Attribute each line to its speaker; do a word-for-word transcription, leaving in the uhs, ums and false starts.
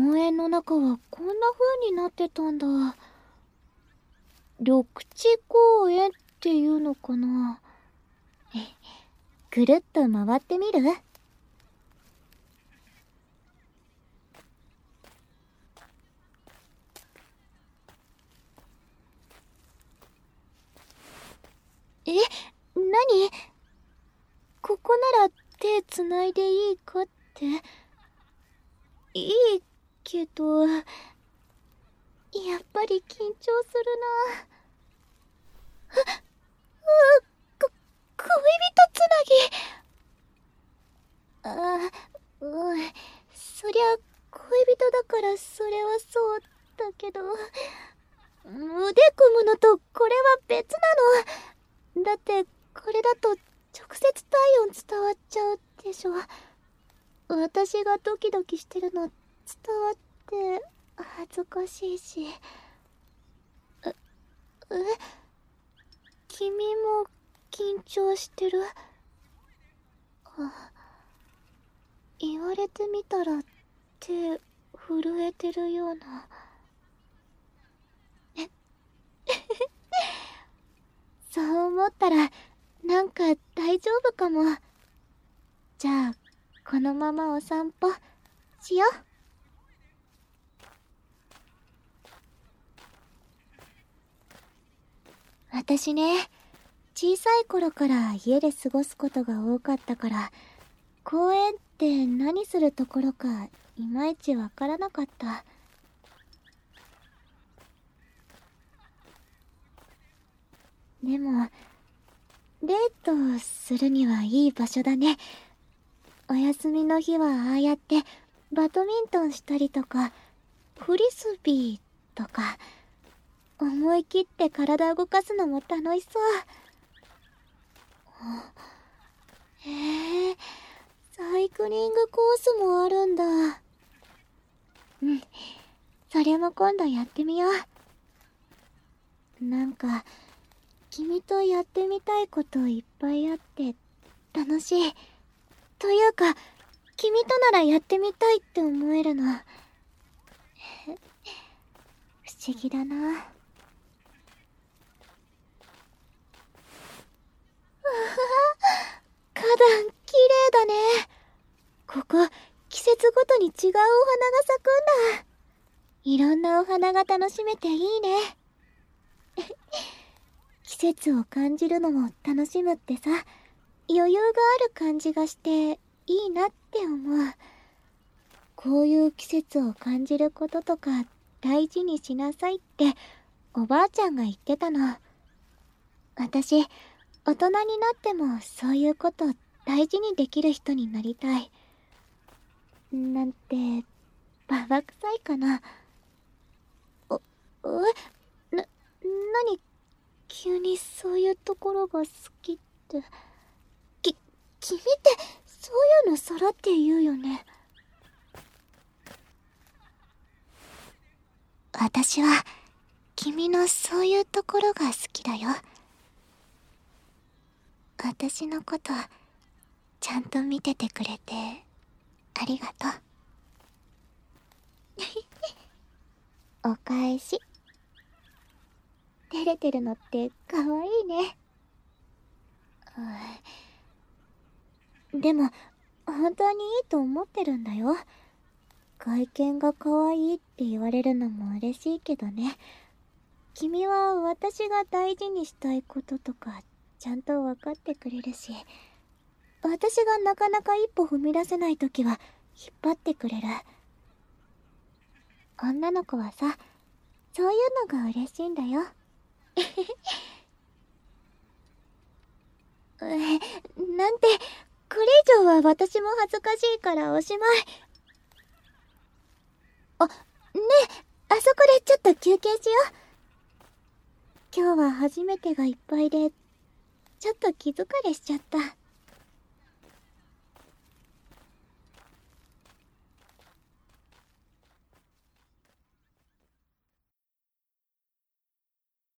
Speaker 1: 農園の中はこんな風になってたんだ。緑地公園っていうのかな。ぐるっと回ってみる？え、何？ここなら手つないでいいかって。いいけど、やっぱり緊張するな。あ、あ、こ、恋人つなぎ。あ、うん、そりゃ恋人だからそれはそうだけど、腕組むのとこれは別なの。だってこれだと直接体温伝わっちゃうでしょ。私がドキドキしてるの伝わって恥ずかしいし。え、え、君も緊張してる？あ、言われてみたら手震えてるような。そう思ったらなんか大丈夫かも。じゃあこのままお散歩しよう。私ね、小さい頃から家で過ごすことが多かったから、公園って何するところかいまいちわからなかった。でもデートするにはいい場所だね。お休みの日はああやってバドミントンしたりとか、フリスビーとか、思い切って体動かすのも楽しそう。へえ、サイクリングコースもあるんだ。うん、それも今度やってみよう。なんか君とやってみたいこといっぱいあって楽しい。というか君とならやってみたいって思えるの。不思議だな。あはは、花壇綺麗だね。ここ季節ごとに違うお花が咲くんだ。いろんなお花が楽しめていいね。季節を感じるのも楽しむってさ、余裕がある感じがしていいなって思う。こういう季節を感じることとか大事にしなさいっておばあちゃんが言ってたの。私、大人になってもそういうこと大事にできる人になりたい。なんて、ババ臭いかな。お、え、な、なに、急にそういうところが好きって。き、君ってそういうのさらって言うよね。私は君のそういうところが好きだよ。私のことちゃんと見ててくれてありがとう。お返し。照れてるのってかわいいね。でも本当にいいと思ってるんだよ。外見が可愛いって言われるのも嬉しいけどね。君は私が大事にしたいこととかちゃんと分かってくれるし、私がなかなか一歩踏み出せないときは引っ張ってくれる。女の子はさ、そういうのが嬉しいんだよ。なんて、これ以上は私も恥ずかしいからおしまい。あ、ねえ、あそこでちょっと休憩しよう。今日は初めてがいっぱいでちょっと気疲れしちゃった。